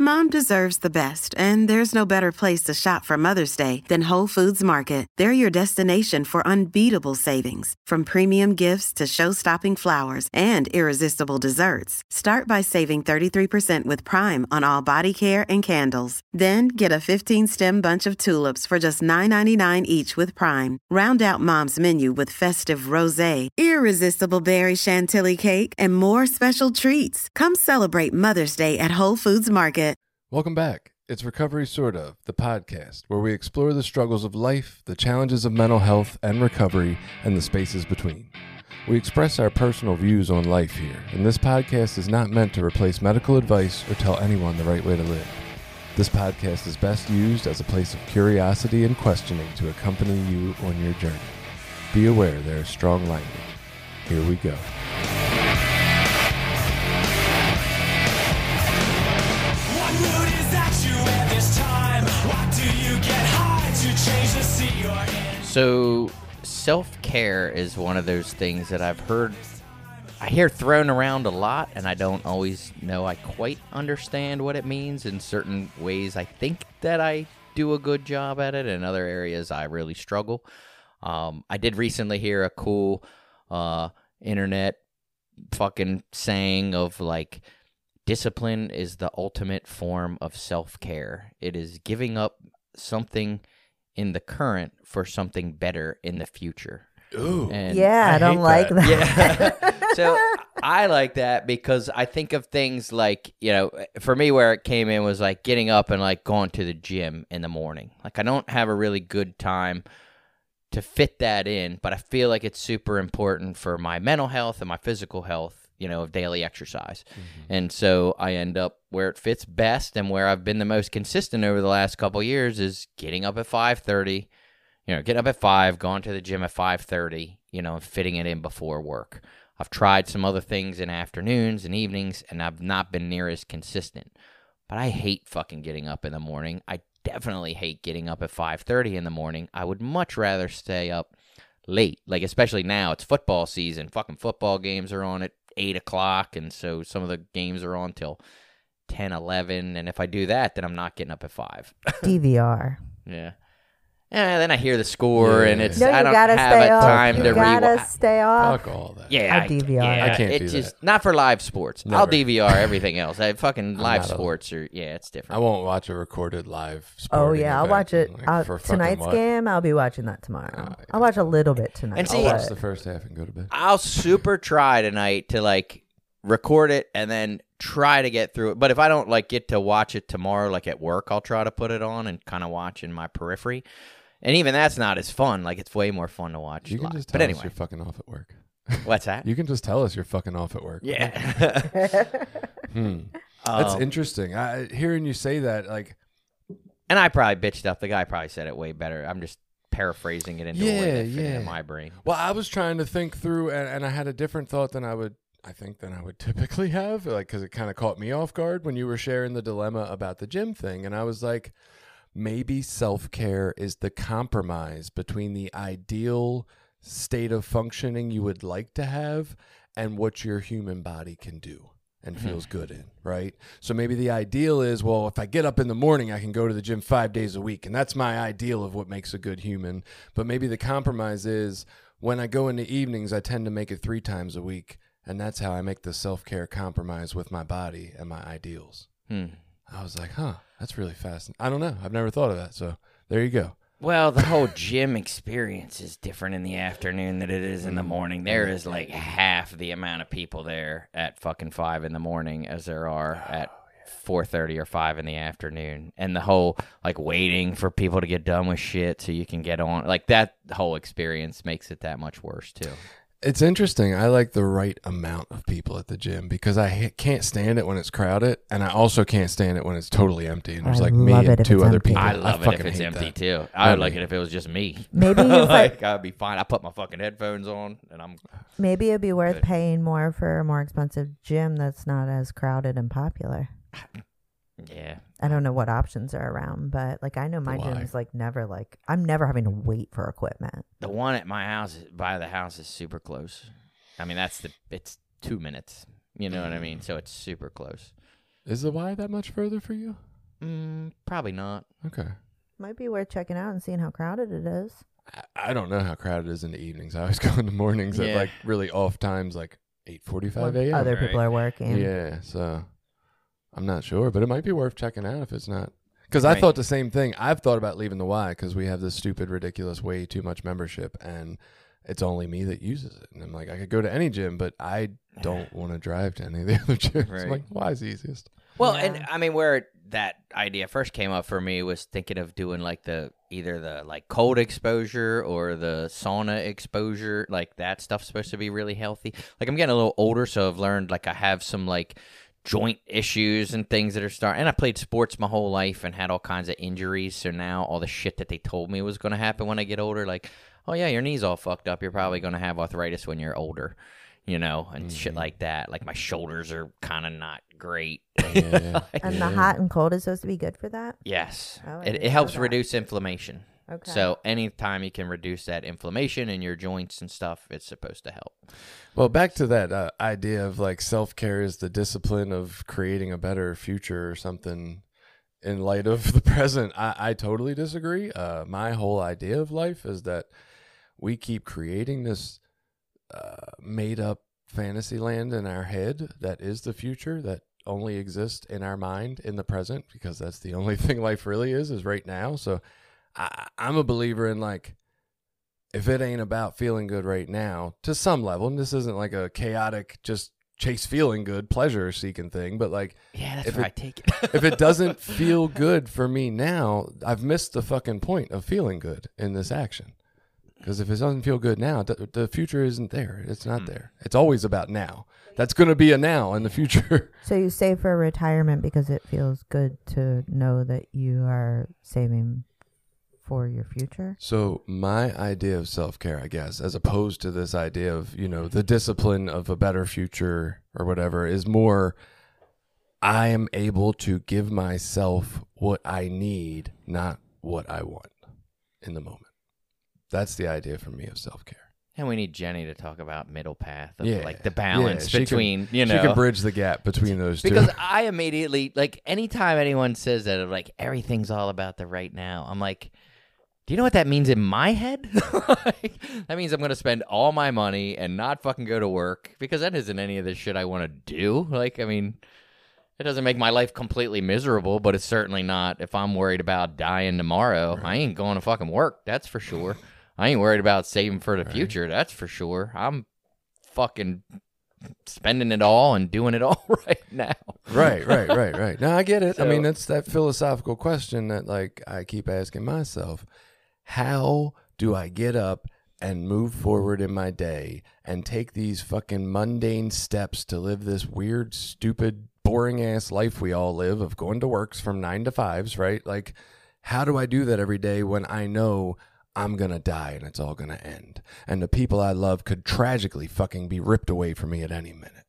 Mom deserves the best, and there's no better place to shop for Mother's Day than Whole Foods Market. They're your destination for unbeatable savings, from premium gifts to show-stopping flowers and irresistible desserts. Start by saving 33% with Prime on all body care and candles. Then get a 15-stem bunch of tulips for just $9.99 each with Prime. Round out Mom's menu with festive rosé, irresistible berry chantilly cake, and more special treats. Come celebrate Mother's Day at Whole Foods Market. Welcome back. It's Recovery Sort Of, the podcast, where we explore the struggles of life, the challenges of mental health and recovery, and the spaces between. We express our personal views on life here, and this podcast is not meant to replace medical advice or tell anyone the right way to live. This podcast is best used as a place of curiosity and questioning to accompany you on your journey. Be aware there is strong language. Here we go. What mood is that you at this time? Why do you get high to change the seat you're in? So self-care is one of those things that I hear thrown around a lot, and I don't always know I quite understand what it means. In certain ways, I think that I do a good job at it. In other areas, I really struggle. I did recently hear a cool internet fucking saying of like, discipline is the ultimate form of self-care. It is giving up something in the current for something better in the future. Ooh. And I don't like that. Yeah. So I like that because I think of things like, for me where it came in was like getting up and like going to the gym in the morning. Like I don't have a really good time to fit that in, but I feel like it's super important for my mental health and my physical health, of daily exercise. Mm-hmm. And so I end up where it fits best and where I've been the most consistent over the last couple of years is getting up at 5:30. Getting up at 5, going to the gym at 5:30, fitting it in before work. I've tried some other things in afternoons and evenings, and I've not been near as consistent. But I hate fucking getting up in the morning. I definitely hate getting up at 5:30 in the morning. I would much rather stay up late, like especially now. It's football season. Fucking football games are on at 8 o'clock, and so some of the games are on till 10, 11. And if I do that, then I'm not getting up at 5. DVR. Yeah. And then I hear the score, and it's No, I don't gotta have stay a off. time to You gotta rewatch. stay off. Fuck all that. Yeah, I DVR. I can't do just that. not for live sports. Never. I'll DVR everything else. Fucking live not a- sports it's different. I won't watch a recorded live Oh sporting yeah, I'll event, watch it. like, for fucking Tonight's what? game, I'll be watching that tomorrow. yeah. I'll watch a little bit tonight. And see, I'll watch but- the first half and go to bed. I'll super try tonight to like record it and then try to get through it. But if I don't like get to watch it tomorrow, like at work, I'll try to put it on and kind of watch in my periphery. And even that's not as fun. Like it's way more fun to watch You can live. just But tell us anyway, you're fucking off at work. what's that? You can just tell us you're fucking off at work. Yeah. That's interesting. Hearing you say that, like, And I probably bitched up. The guy probably said it way better. I'm just paraphrasing it into a way that fit into my brain. well, I was trying to think through, and I had a different thought than I would typically have, like, because it kind of caught me off guard when you were sharing the dilemma about the gym thing, and I was like, maybe self-care is the compromise between the ideal state of functioning you would like to have and what your human body can do and feels good in, right? So maybe the ideal is, well, if I get up in the morning, I can go to the gym 5 days a week, and that's my ideal of what makes a good human. But maybe the compromise is when I go in the evenings, I tend to make it 3 times a week, and that's how I make the self-care compromise with my body and my ideals. I was like, that's really fascinating. I don't know. I've never thought of that. So there you go. Well, the whole gym experience is different in the afternoon than it is in the morning. There is like half the amount of people there at fucking 5 in the morning as there are at 4:30 or 5 in the afternoon. And the whole like waiting for people to get done with shit so you can get on, like that whole experience makes it that much worse too. It's interesting. I like the right amount of people at the gym because I can't stand it when it's crowded, and I also can't stand it when it's totally empty and there's I like me love it and if 2 it's other empty. people. I love it if fucking it's hate empty that. too. I would like it if it was just me. Maybe if like I'd be fine. I put my fucking headphones on and I'm maybe it'd be worth Good. paying more for a more expensive gym that's not as crowded and popular. yeah. I don't know what options are around, but like I know my Why? gym's like never like I'm never having to wait for equipment. The one at my house by the house is super close. I mean it's 2 minutes. You know what I mean? So it's super close. Is the Y that much further for you? Probably not. Okay. Might be worth checking out and seeing how crowded it is. I don't know how crowded it is in the evenings. I always go in the mornings at like really off times, like 8:45 a.m. Other people are working. Yeah, so I'm not sure, but it might be worth checking out if it's not. Because I thought the same thing. I've thought about leaving the Y because we have this stupid, ridiculous, way too much membership, and it's only me that uses it. And I'm like, I could go to any gym, but I don't want to drive to any of the other gyms. Right. I'm like, Y is the easiest. Well, and I mean, where that idea first came up for me was thinking of doing like either the like cold exposure or the sauna exposure. Like that stuff's supposed to be really healthy. Like I'm getting a little older, so I've learned like I have some like joint issues and things that are starting. And I played sports my whole life and had all kinds of injuries. So now all the shit that they told me was going to happen when I get older, like, oh yeah, your knee's all fucked up. You're probably going to have arthritis when you're older. You know, and shit like that. Like my shoulders are kind of not great. Yeah. And the hot and cold is supposed to be good for that? Yes. Oh, I it didn't helps know that. reduce inflammation. Okay. So anytime you can reduce that inflammation in your joints and stuff, it's supposed to help. Well, back to that idea of like self-care is the discipline of creating a better future or something in light of the present. I totally disagree. My whole idea of life is that we keep creating this made up fantasy land in our head that is the future that only exists in our mind in the present, because that's the only thing life really is right now. So I'm a believer in like, if it ain't about feeling good right now to some level, and this isn't like a chaotic just chase feeling good pleasure seeking thing, but like, Yeah, that's where I take it. if it doesn't feel good for me now, I've missed the fucking point of feeling good in this action. Because if it doesn't feel good now, the future isn't there. It's not there. It's always about now. That's going to be a now in the future. So you save for retirement because it feels good to know that you are saving for your future? So my idea of self-care, I guess, as opposed to this idea of, you know, the discipline of a better future or whatever, is more I am able to give myself what I need, not what I want in the moment. That's the idea for me of self-care. And we need Jenny to talk about middle path of Yeah. like the balance Yeah, she between, can, you know. She can bridge the gap between those two. Because I immediately, like, anytime anyone says that, of like, everything's all about the right now, I'm like, do you know what that means in my head? Like, that means I'm going to spend all my money and not fucking go to work, because that isn't any of the shit I want to do. Like, I mean, it doesn't make my life completely miserable, but it's certainly not, if I'm worried about dying tomorrow, I ain't going to fucking work, that's for sure. I ain't worried about saving for the future, that's for sure. I'm fucking spending it all and doing it all right now. Right. No, I get it. I mean, it's that philosophical question that, like, I keep asking myself. How do I get up and move forward in my day and take these fucking mundane steps to live this weird, stupid, boring-ass life we all live of going to works from 9 to 5s, right? Like, how do I do that every day when I know I'm going to die and it's all going to end? And the people I love could tragically fucking be ripped away from me at any minute.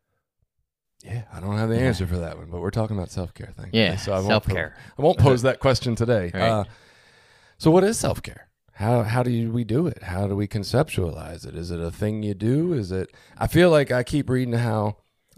Yeah, I don't have the answer for that one, but we're talking about self-care thing. Yeah, so I self-care. I won't pose that question today. Right. So what is self-care? How do we do it? How do we conceptualize it? Is it a thing you do? Is it? I feel like I keep reading how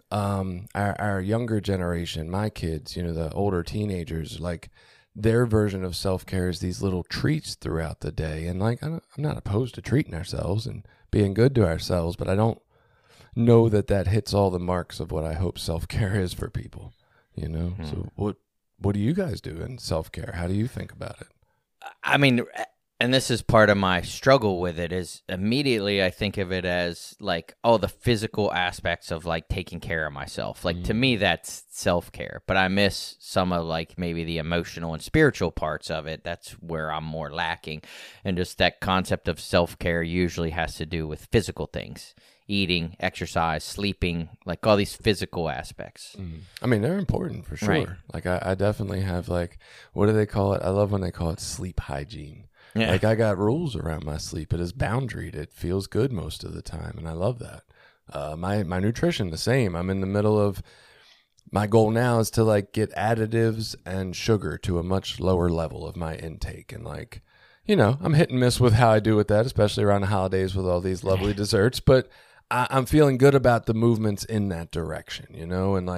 our younger generation, my kids, you know, the older teenagers, like their version of self-care is these little treats throughout the day. And like, I'm not opposed to treating ourselves and being good to ourselves, but I don't know that hits all the marks of what I hope self-care is for people, you know? So what do you guys do in self-care? How do you think about it? I mean, and this is part of my struggle with it, is immediately I think of it as like, oh, the physical aspects of like taking care of myself. Like to me, that's self-care, but I miss some of like maybe the emotional and spiritual parts of it. That's where I'm more lacking. And just that concept of self-care usually has to do with physical things, eating, exercise, sleeping, like all these physical aspects. I mean, they're important for sure. Right. Like I definitely have like, what do they call it? I love when they call it sleep hygiene. Yeah. Like I got rules around my sleep. It is boundaried. It feels good most of the time, and I love that. My nutrition, the same. I'm in the middle of, my goal now is to like get additives and sugar to a much lower level of my intake. And like, you know, I'm hit and miss with how I do with that, especially around the holidays with all these lovely desserts. But I'm feeling good about the movements in that direction, you know, and like,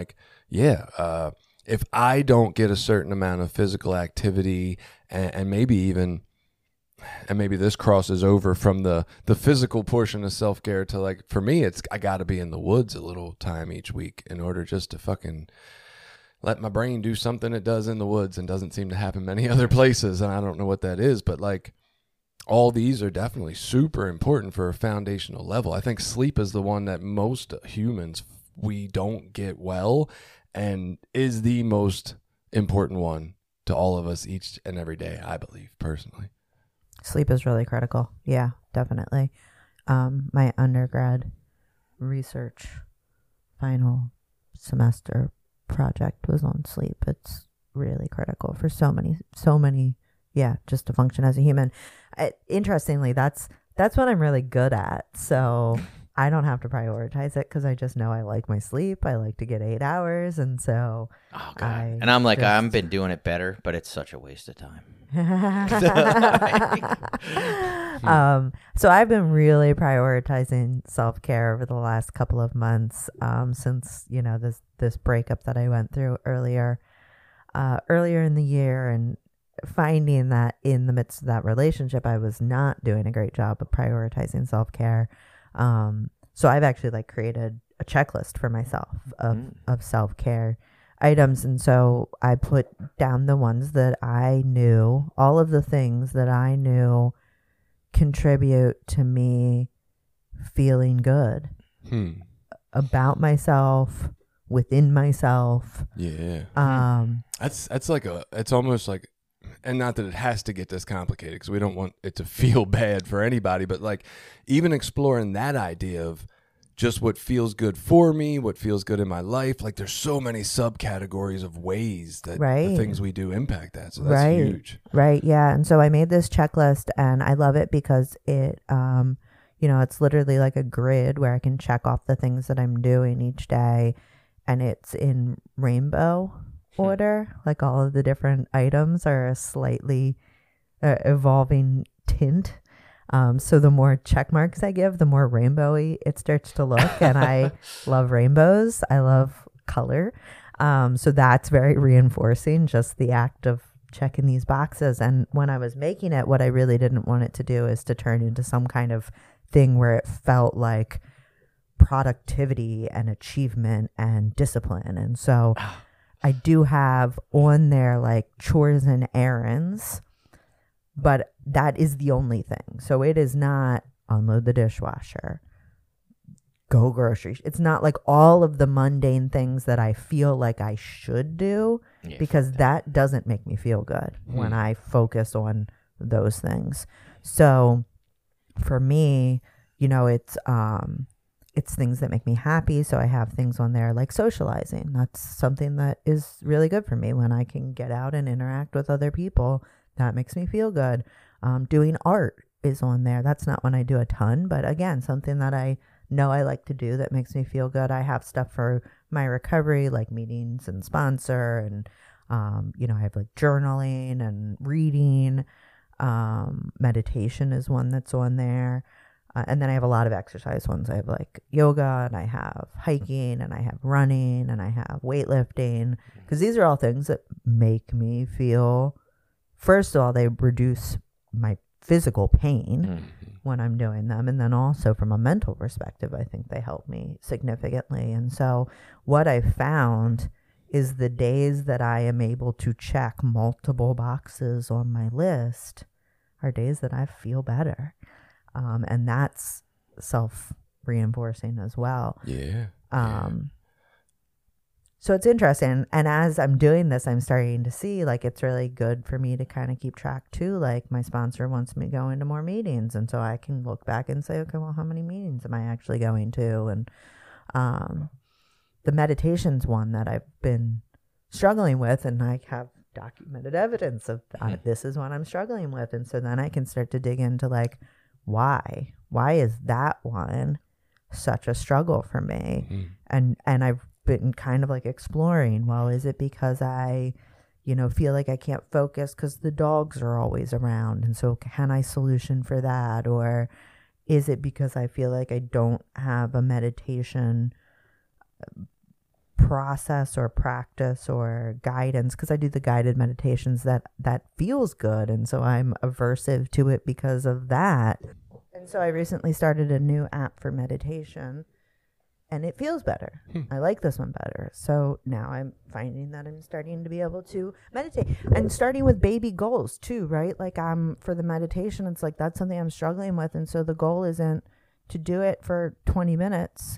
if I don't get a certain amount of physical activity and maybe even, and maybe this crosses over from the physical portion of self-care to like, for me, it's, I got to be in the woods a little time each week in order just to fucking let my brain do something it does in the woods and doesn't seem to happen many other places. And I don't know what that is, but like all these are definitely super important for a foundational level. I think sleep is the one that most humans, we don't get well and is the most important one to all of us each and every day, I believe, personally. Sleep is really critical. Yeah, definitely. My undergrad research final semester project was on sleep. It's really critical for so many, yeah, just to function as a human. Interestingly, that's what I'm really good at. So I don't have to prioritize it because I just know I like my sleep. I like to get 8 hours. And so and I'm like, I've been doing it better, but it's such a waste of time. So I've been really prioritizing self-care over the last couple of months, since, you know, this breakup that I went through earlier in the year, and finding that in the midst of that relationship, I was not doing a great job of prioritizing self-care. So I've actually like created a checklist for myself of self-care items. And so I put down the ones that I knew, all of the things that I knew contribute to me feeling good about myself, within myself. Yeah. That's like it's almost like, and not that it has to get this complicated because we don't want it to feel bad for anybody, but like even exploring that idea of just what feels good for me, what feels good in my life. Like there's so many subcategories of ways that the things we do impact that. So that's huge. Right. Yeah. And so I made this checklist and I love it because it, you know, it's literally like a grid where I can check off the things that I'm doing each day, and it's in rainbow order. Like all of the different items are a slightly evolving tint. So the more check marks I give, the more rainbowy it starts to look. And I love rainbows. I love color. So that's very reinforcing, just the act of checking these boxes. And when I was making it, what I really didn't want it to do is to turn into some kind of thing where it felt like productivity and achievement and discipline. And so I do have on there like chores and errands, but that is the only thing. So it is not unload the dishwasher, go grocery. It's not like all of the mundane things that I feel like I should do, because that doesn't make me feel good when I focus on those things. So for me, you know, it's things that make me happy. So I have things on there like socializing. That's something that is really good for me when I can get out and interact with other people. That makes me feel good. Doing art is on there. That's not when I do a ton, but again, something that I know I like to do that makes me feel good. I have stuff for my recovery, like meetings and sponsor, and, you know, I have like journaling and reading. Meditation is one that's on there. And then I have a lot of exercise ones. I have like yoga, and I have hiking, and I have running, and I have weightlifting, because these are all things that make me feel, first of all, they reduce my physical pain when I'm doing them. And then also from a mental perspective, I think they help me significantly. And so what I found is the days that I am able to check multiple boxes on my list are days that I feel better. And that's self-reinforcing as well. Yeah. So it's interesting. And as I'm doing this, I'm starting to see like it's really good for me to kind of keep track too. Like my sponsor wants me to go into more meetings. And so I can look back and say, okay, well, how many meetings am I actually going to? And the meditation's one that I've been struggling with, and I have documented evidence of this is what I'm struggling with. And so then I can start to dig into like, why is that one such a struggle for me? And I've been kind of like exploring, well, is it because I, you know, feel like I can't focus because the dogs are always around, and so can I solution for that? Or is it because I feel like I don't have a meditation process or practice or guidance, because I do the guided meditations, that feels good, and so I'm aversive to it because of that. And so I recently started a new app for meditation, and it feels better. I like this one better. So now I'm finding that I'm starting to be able to meditate, and starting with baby goals too, right? Like for the meditation, it's like that's something I'm struggling with, and so the goal isn't to do it for 20 minutes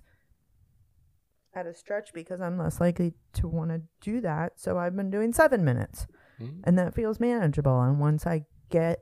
at a stretch, because I'm less likely to want to do that. So I've been doing 7 minutes, and that feels manageable. And once I get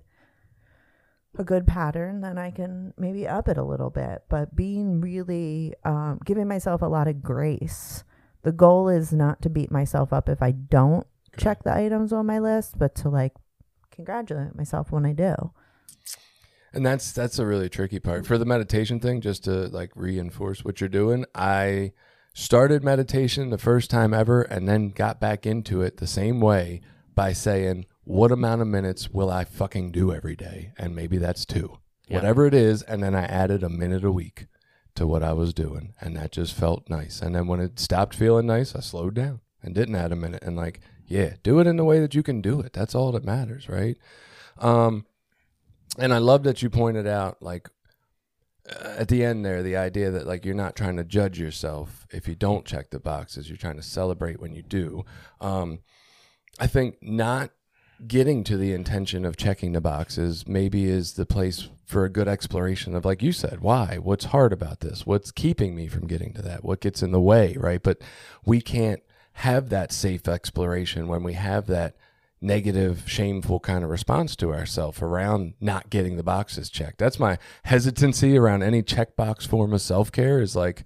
a good pattern, then I can maybe up it a little bit. But being really giving myself a lot of grace. The goal is not to beat myself up if I don't check the items on my list, but to like congratulate myself when I do. And that's a really tricky part for the meditation thing. Just to like reinforce what you're doing, I started meditation the first time ever, and then got back into it the same way by saying, what amount of minutes will I fucking do every day? And maybe that's 2, whatever it is. And then I added a minute a week to what I was doing. And that just felt nice. And then when it stopped feeling nice, I slowed down and didn't add a minute. And like, yeah, do it in the way that you can do it. That's all that matters, right? And I love that you pointed out, like, at the end there, the idea that like you're not trying to judge yourself if you don't check the boxes. You're trying to celebrate when you do. I think not getting to the intention of checking the boxes maybe is the place for a good exploration of, like you said, why? What's hard about this? What's keeping me from getting to that? What gets in the way, right? But we can't have that safe exploration when we have that negative, shameful kind of response to ourselves around not getting the boxes checked. That's my hesitancy around any checkbox form of self-care, is like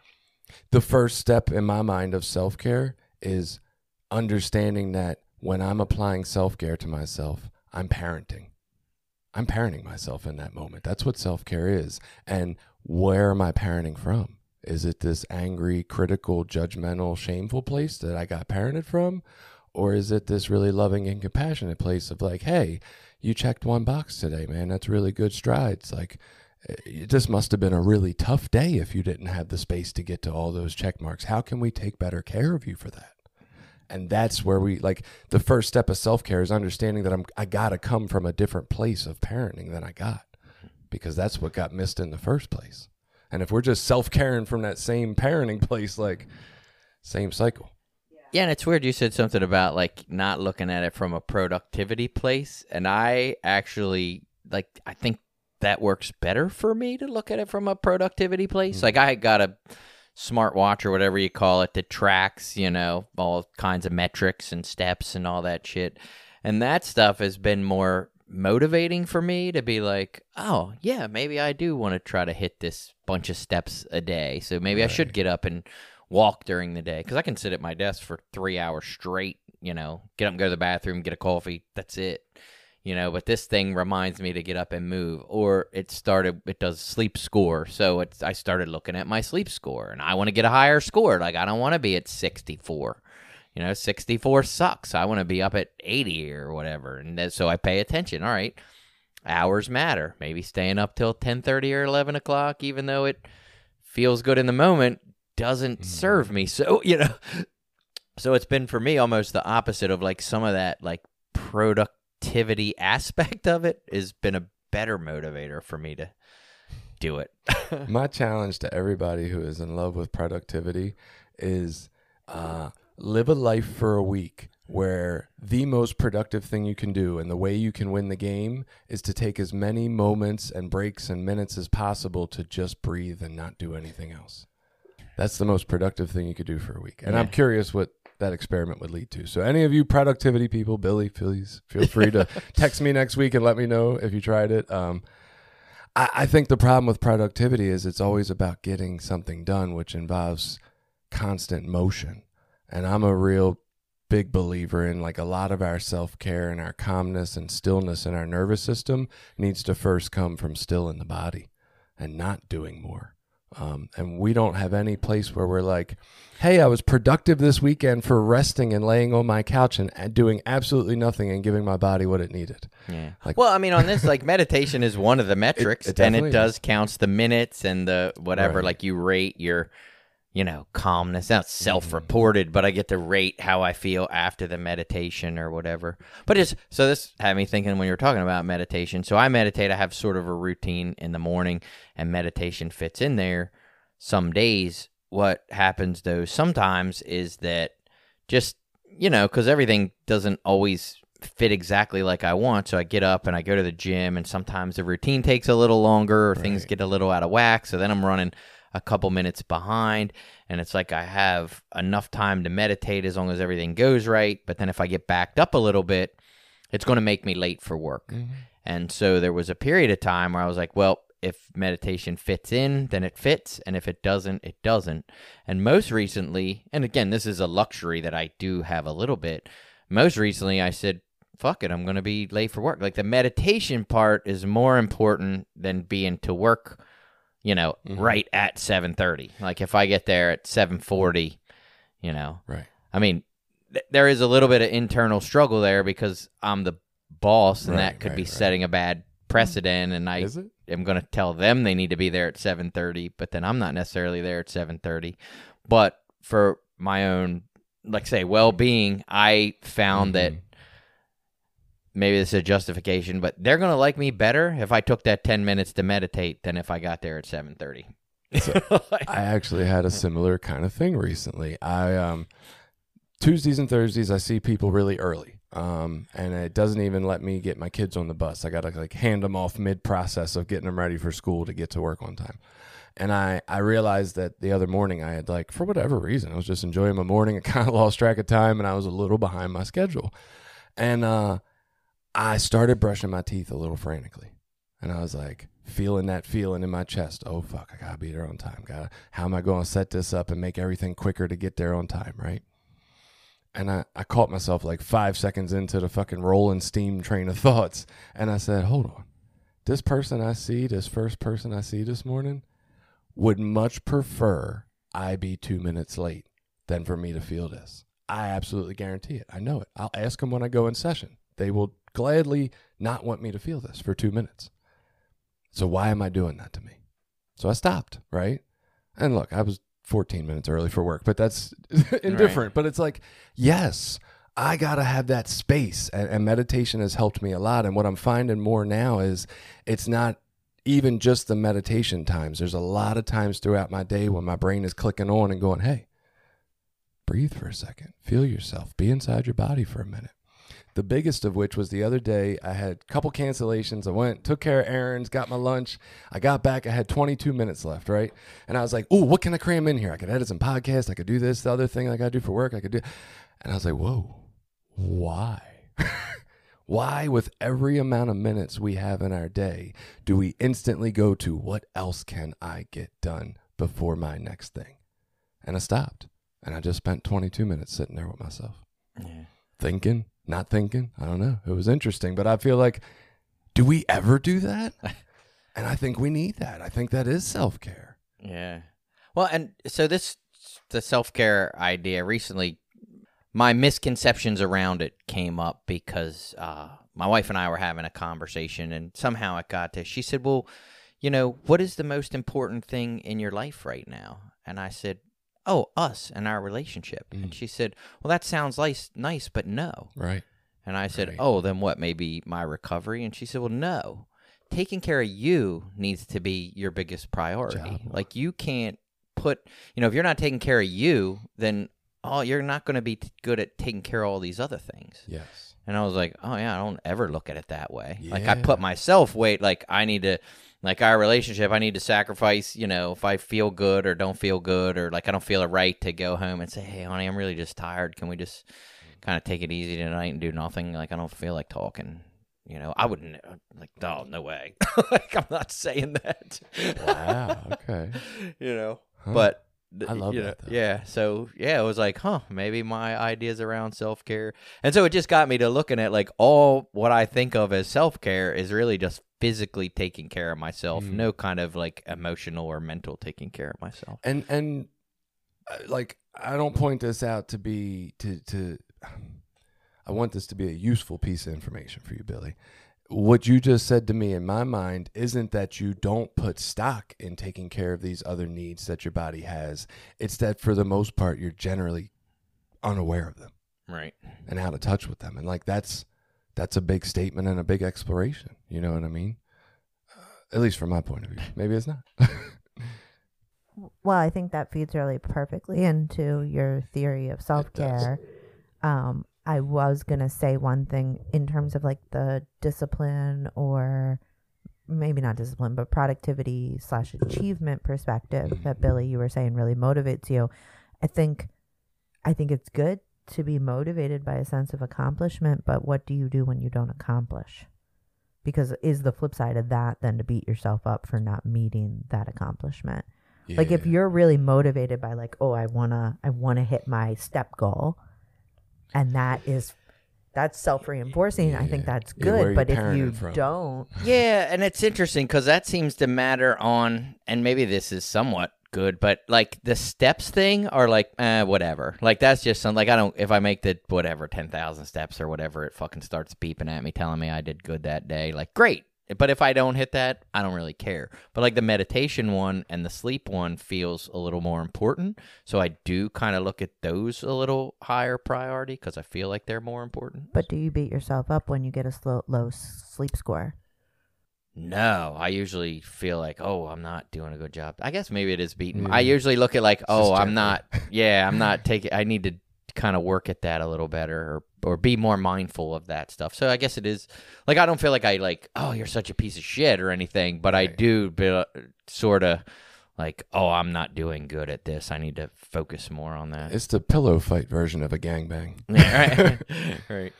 the first step in my mind of self-care is understanding that when I'm applying self-care to myself, I'm parenting. I'm parenting myself in that moment. That's what self-care is. And where am I parenting from? Is it this angry, critical, judgmental, shameful place that I got parented from? Or is it this really loving and compassionate place of like, hey, you checked 1 box today, man. That's really good strides. Like, this must have been a really tough day if you didn't have the space to get to all those check marks. How can we take better care of you for that? And that's where we, like, the first step of self-care is understanding that I got to come from a different place of parenting than I got, because that's what got missed in the first place. And if we're just self-caring from that same parenting place, like, same cycle. Yeah, and it's weird you said something about, like, not looking at it from a productivity place. And I actually, like, I think that works better for me to look at it from a productivity place. Mm-hmm. Like, I got a smartwatch or whatever you call it that tracks, you know, all kinds of metrics and steps and all that shit. And that stuff has been more motivating for me to be like, oh, yeah, maybe I do want to try to hit this bunch of steps a day. So maybe I should get up and walk during the day, because I can sit at my desk for 3 hours straight, you know, get up and go to the bathroom, get a coffee, that's it, you know. But this thing reminds me to get up and move. Or it does sleep score, so I started looking at my sleep score, and I want to get a higher score. Like, I don't want to be at 64, you know, 64 sucks. I want to be up at 80 or whatever. And so I pay attention. All right, hours matter. Maybe staying up till 10:30 or 11 o'clock, even though it feels good in the moment, doesn't serve me. So, you know, so it's been for me almost the opposite of, like, some of that, like, productivity aspect of it has been a better motivator for me to do it. My challenge to everybody who is in love with productivity is live a life for a week where the most productive thing you can do and the way you can win the game is to take as many moments and breaks and minutes as possible to just breathe and not do anything else. That's the most productive thing you could do for a week. And I'm curious what that experiment would lead to. So any of you productivity people, Billy, please feel free to text me next week and let me know if you tried it. I think the problem with productivity is it's always about getting something done, which involves constant motion. And I'm a real big believer in, like, a lot of our self-care and our calmness and stillness in our nervous system needs to first come from still in the body and not doing more. And we don't have any place where we're like, hey, I was productive this weekend for resting and laying on my couch and doing absolutely nothing and giving my body what it needed. Yeah. Like, well, I mean, on this, like, meditation is one of the metrics, it and it definitely does counts the minutes and the whatever. Right. Like, you rate your calmness. That's self-reported, but I get to rate how I feel after the meditation or whatever. But this had me thinking when you were talking about meditation. So I meditate. I have sort of a routine in the morning, and meditation fits in there. Some days, what happens though sometimes is that just, because everything doesn't always fit exactly like I want. So I get up and I go to the gym, and sometimes the routine takes a little longer, or things get a little out of whack. So then I'm running a couple minutes behind, and it's like I have enough time to meditate as long as everything goes right. But then if I get backed up a little bit, it's going to make me late for work. And so there was a period of time where I was like, well, if meditation fits in, then it fits. And if it doesn't, it doesn't. And most recently, and again, this is a luxury that I do have a little bit. Most recently, I said, fuck it, I'm going to be late for work. Like the meditation part is more important than being to work, right at 7:30. Like if I get there at 7:40, Right. I mean, there is a little bit of internal struggle there because I'm the boss, and that could be setting a bad precedent, and I am going to tell them they need to be there at 7:30, but then I'm not necessarily there at 7:30. But for my own, well-being, I found that maybe this is a justification, but they're going to like me better if I took that 10 minutes to meditate than if I got there at 7:30. So, I actually had a similar kind of thing recently. I Tuesdays and Thursdays, I see people really early. And it doesn't even let me get my kids on the bus. I got to hand them off mid-process of getting them ready for school to get to work on time. And I realized that the other morning I had for whatever reason, I was just enjoying my morning. I kind of lost track of time, and I was a little behind my schedule. And I started brushing my teeth a little frantically. And I was feeling that feeling in my chest. Oh, fuck, I got to be there on time. How am I going to set this up and make everything quicker to get there on time, right? And I caught myself 5 seconds into the fucking rolling steam train of thoughts. And I said, hold on. This first person I see this morning would much prefer I be 2 minutes late than for me to feel this. I absolutely guarantee it. I know it. I'll ask them when I go in session. They will gladly not want me to feel this for 2 minutes. So why am I doing that to me? So I stopped, right? And look, I was 14 minutes early for work, but that's indifferent. Right. But it's yes, I got to have that space. And meditation has helped me a lot. And what I'm finding more now is it's not even just the meditation times. There's a lot of times throughout my day when my brain is clicking on and going, hey, breathe for a second. Feel yourself. Be inside your body for a minute. The biggest of which was the other day, I had a couple cancellations. I went, took care of errands, got my lunch. I got back. I had 22 minutes left, right? And I was like, oh, what can I cram in here? I could edit some podcasts. I could do this, the other thing I got to do for work. I could do. And I was like, whoa, why? Why, with every amount of minutes we have in our day, do we instantly go to what else can I get done before my next thing? And I stopped. And I just spent 22 minutes sitting there with myself. Yeah. Thinking. Not thinking. I don't know. It was interesting. But I feel do we ever do that? And I think we need that. I think that is self-care. Yeah. Well, and so the self-care idea recently, my misconceptions around it came up because my wife and I were having a conversation, and somehow it got to, she said, well, what is the most important thing in your life right now? And I said, oh, us and our relationship. And she said, well, that sounds nice, but no. Right. And I said, oh, then what? Maybe my recovery? And she said, well, no. Taking care of you needs to be your biggest priority. You can't put, if you're not taking care of you, then you're not going to be good at taking care of all these other things. Yes. And I was like, oh, yeah, I don't ever look at it that way. Yeah. I put myself I need to, our relationship, I need to sacrifice, if I feel good or don't feel good, or I don't feel it right to go home and say, hey, honey, I'm really just tired. Can we just kind of take it easy tonight and do nothing? I don't feel like talking. I wouldn't, oh, no way. I'm not saying that. Wow. Okay. But I love that. Though. Yeah. So, it was maybe my ideas around self-care. And so it just got me to looking at all what I think of as self-care is really just physically taking care of myself. No kind of emotional or mental taking care of myself. And I don't point this out to be, I want this to be a useful piece of information for you, Billy. what you just said to me in my mind isn't that you don't put stock in taking care of these other needs that your body has. It's that for the most part, you're generally unaware of them. Right. And out of touch with them. And like, that's a big statement and a big exploration. You know what I mean? At least from my point of view. Maybe it's not. Well, I think that feeds really perfectly into your theory of self-care. I was going to say one thing in terms of like the discipline, or maybe not discipline, but productivity / achievement perspective that Billy, you were saying really motivates you. I think it's good to be motivated by a sense of accomplishment, but what do you do when you don't accomplish? Because is the flip side of that then to beat yourself up for not meeting that accomplishment? Yeah. Like if you're really motivated by like, oh, I wanna hit my step goal, and that's self-reinforcing. I think that's good. But if you don't, and it's interesting because that seems to matter on, and maybe this is somewhat good, but like the steps thing are like whatever. Like that's just something. Like I don't, if I make the whatever 10,000 steps or whatever, it fucking starts beeping at me telling me I did good that day. Like great. But if I don't hit that, I don't really care. But like the meditation one and the sleep one feels a little more important. So I do kind of look at those a little higher priority because I feel like they're more important. But do you beat yourself up when you get a low sleep score? No, I usually feel like, oh, I'm not doing a good job. I guess maybe it is beating. I usually look at like, oh, I'm not taking, I need to kind of work at that a little better or be more mindful of that stuff. So I guess it is like, I don't feel like I like, oh, you're such a piece of shit or anything, but I do sort of like, oh, I'm not doing good at this. I need to focus more on that. It's the pillow fight version of a gangbang. Right.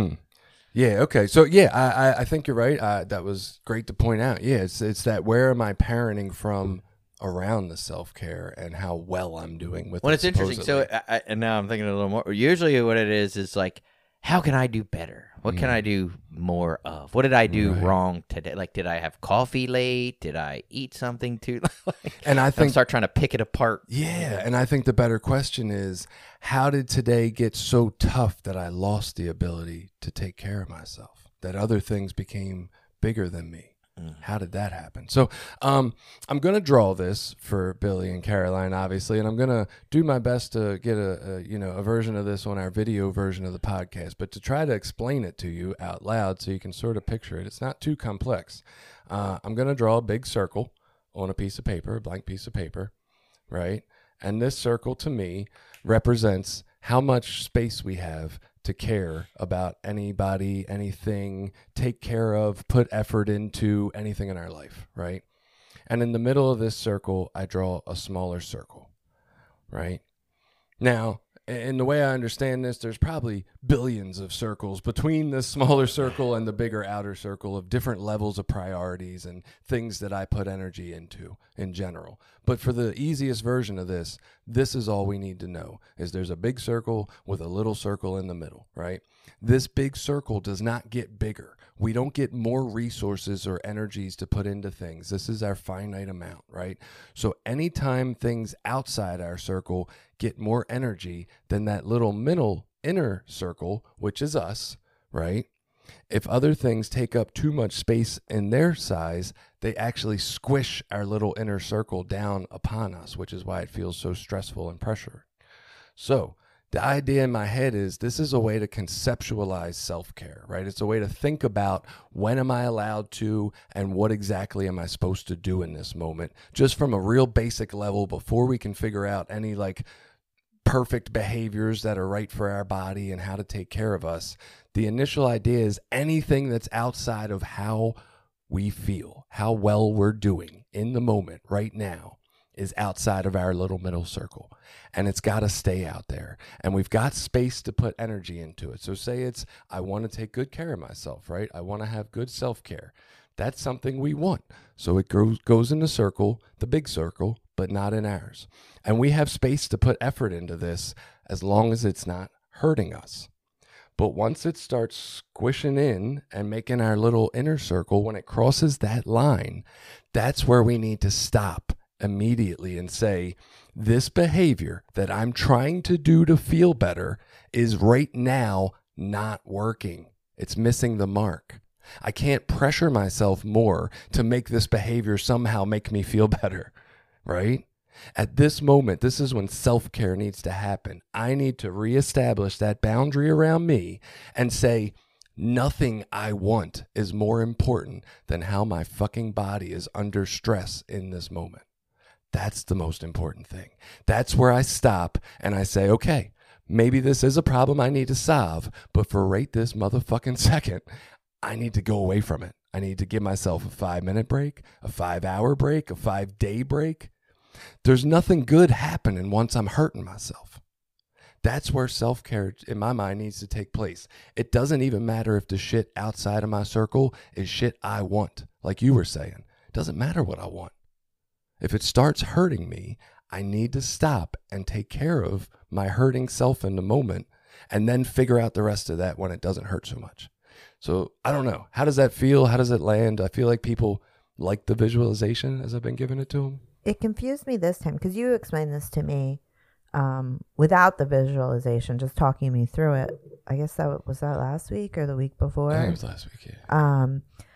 Yeah. Okay. So yeah, I think you're right. That was great to point out. Yeah. It's that where am I parenting from around the self-care and how well I'm doing with it. Well, it's interesting. So and now I'm thinking a little more. Usually what it is like, how can I do better? What can I do more of? What did I do wrong today? Like, did I have coffee late? Did I eat something too? And I think start trying to pick it apart. Yeah. And I think the better question is, how did today get so tough that I lost the ability to take care of myself? That other things became bigger than me? How did that happen? So I'm going to draw this for Billy and Caroline, obviously, and I'm going to do my best to get a version of this on our video version of the podcast, but to try to explain it to you out loud so you can sort of picture it. It's not too complex. I'm going to draw a big circle on a piece of paper, a blank piece of paper, right? And this circle to me represents how much space we have to care about anybody, anything, take care of, put effort into anything in our life, right? And in the middle of this circle, I draw a smaller circle, right? Now, in the way I understand this, there's probably billions of circles between the smaller circle and the bigger outer circle of different levels of priorities and things that I put energy into in general. But for the easiest version of this, this is all we need to know, is there's a big circle with a little circle in the middle, right? This big circle does not get bigger. We don't get more resources or energies to put into things. This is our finite amount, right? So anytime things outside our circle get more energy than that little middle inner circle, which is us, right? If other things take up too much space in their size, they actually squish our little inner circle down upon us, which is why it feels so stressful and pressure. So the idea in my head is this is a way to conceptualize self-care, right? It's a way to think about when am I allowed to and what exactly am I supposed to do in this moment, just from a real basic level before we can figure out any like perfect behaviors that are right for our body and how to take care of us. The initial idea is anything that's outside of how we feel, how well we're doing in the moment right now is outside of our little middle circle, and it's got to stay out there, and we've got space to put energy into it. So say it's, I want to take good care of myself, right? I want to have good self-care. That's something we want. So it goes in the circle, the big circle, but not in ours. And we have space to put effort into this as long as it's not hurting us. But once it starts squishing in and making our little inner circle, when it crosses that line, that's where we need to stop immediately and say, this behavior that I'm trying to do to feel better is right now not working. It's missing the mark. I can't pressure myself more to make this behavior somehow make me feel better, right? At this moment, this is when self-care needs to happen. I need to reestablish that boundary around me and say, nothing I want is more important than how my fucking body is under stress in this moment. That's the most important thing. That's where I stop and I say, okay, maybe this is a problem I need to solve, but for right this motherfucking second, I need to go away from it. I need to give myself a 5-minute break, a 5-hour break, a 5-day break. There's nothing good happening once I'm hurting myself. That's where self-care, in my mind, needs to take place. It doesn't even matter if the shit outside of my circle is shit I want. Like you were saying, it doesn't matter what I want. If it starts hurting me, I need to stop and take care of my hurting self in the moment and then figure out the rest of that when it doesn't hurt so much. So I don't know. How does that feel? How does it land? I feel like people like the visualization as I've been giving it to them. It confused me this time because you explained this to me without the visualization, just talking me through it. I guess that was that last week or the week before. I think it was last week, yeah.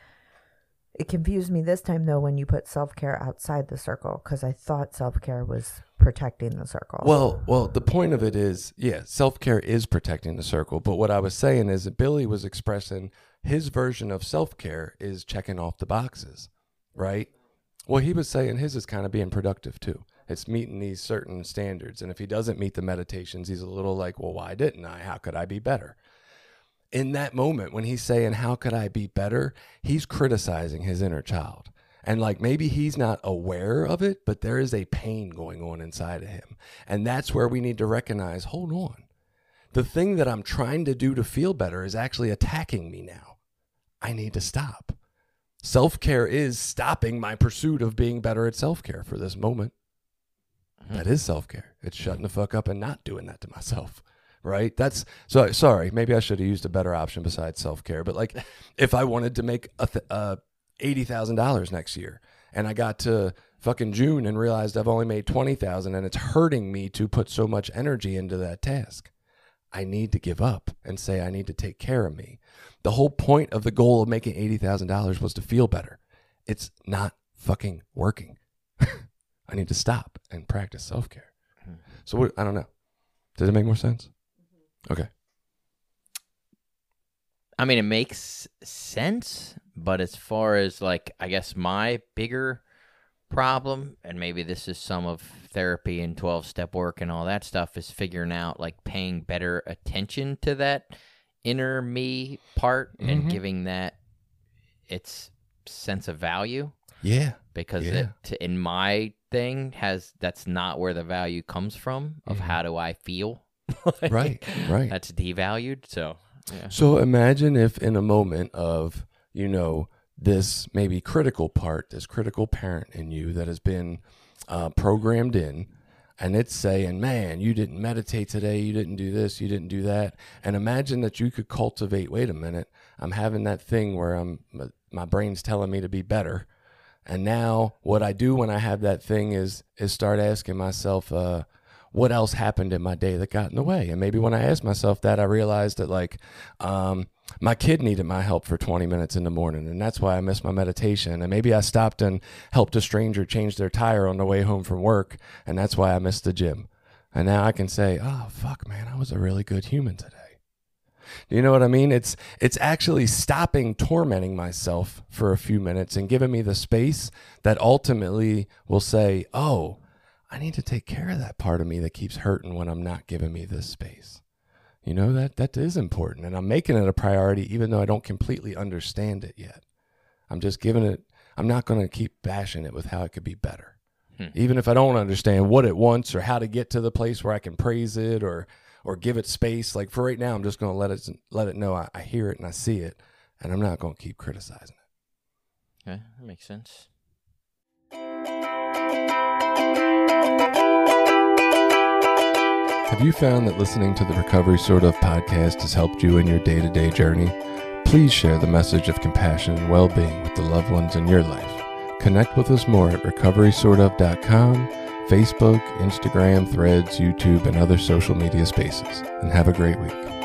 It confused me this time, though, when you put self-care outside the circle, because I thought self-care was protecting the circle. Well, the point of it is, yeah, self-care is protecting the circle. But what I was saying is that Billy was expressing his version of self-care is checking off the boxes, right? Well, he was saying his is kind of being productive, too. It's meeting these certain standards. And if he doesn't meet the meditations, he's a little like, well, why didn't I? How could I be better? In that moment, when he's saying, how could I be better? He's criticizing his inner child. And like maybe he's not aware of it, but there is a pain going on inside of him. And that's where we need to recognize, hold on. The thing that I'm trying to do to feel better is actually attacking me now. I need to stop. Self-care is stopping my pursuit of being better at self-care for this moment. That is self-care. It's shutting the fuck up and not doing that to myself, right? That's so sorry. Maybe I should have used a better option besides self-care. But like, if I wanted to make $80,000 next year, and I got to fucking June and realized I've only made $20,000, and it's hurting me to put so much energy into that task, I need to give up and say I need to take care of me. The whole point of the goal of making $80,000 was to feel better. It's not fucking working. I need to stop and practice self-care. So I don't know. Does it make more sense? Okay. I mean, it makes sense, but as far as like, I guess my bigger problem, and maybe this is some of therapy and 12-step work and all that stuff, is figuring out like paying better attention to that inner me part and giving that its sense of value. Yeah. Because in my thing that's not where the value comes from of how do I feel. Like, right. That's devalued. So, yeah. So imagine if in a moment of, this maybe critical part, this critical parent in you that has been programmed in, and it's saying, man, you didn't meditate today, you didn't do this, you didn't do that. And imagine that you could cultivate, wait a minute, I'm having that thing where my brain's telling me to be better. And now what I do when I have that thing is start asking myself, what else happened in my day that got in the way? And maybe when I asked myself that, I realized that like my kid needed my help for 20 minutes in the morning, and that's why I missed my meditation. And maybe I stopped and helped a stranger change their tire on the way home from work, and that's why I missed the gym. And now I can say, oh, fuck, man, I was a really good human today. Do you know what I mean? It's actually stopping tormenting myself for a few minutes and giving me the space that ultimately will say, oh, I need to take care of that part of me that keeps hurting when I'm not giving me this space. That is important. And I'm making it a priority even though I don't completely understand it yet. I'm just giving it, I'm not going to keep bashing it with how it could be better. Even if I don't understand what it wants or how to get to the place where I can praise it or give it space. Like for right now, I'm just going to let it know I hear it and I see it, and I'm not going to keep criticizing it. Okay, that makes sense. Have you found that listening to the Recovery Sort Of podcast has helped you in your day-to-day journey? Please share the message of compassion and well-being with the loved ones in your life. Connect with us more at recoverysortof.com, Facebook, Instagram, Threads, YouTube, and other social media spaces. And have a great week.